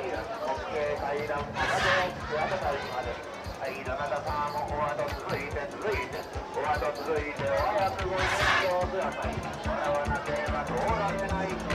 階段まで手当たりまで。はい、どなたさんもお後続いて続いて、お後続いてお早くご入場ください。笑わなければ通られない。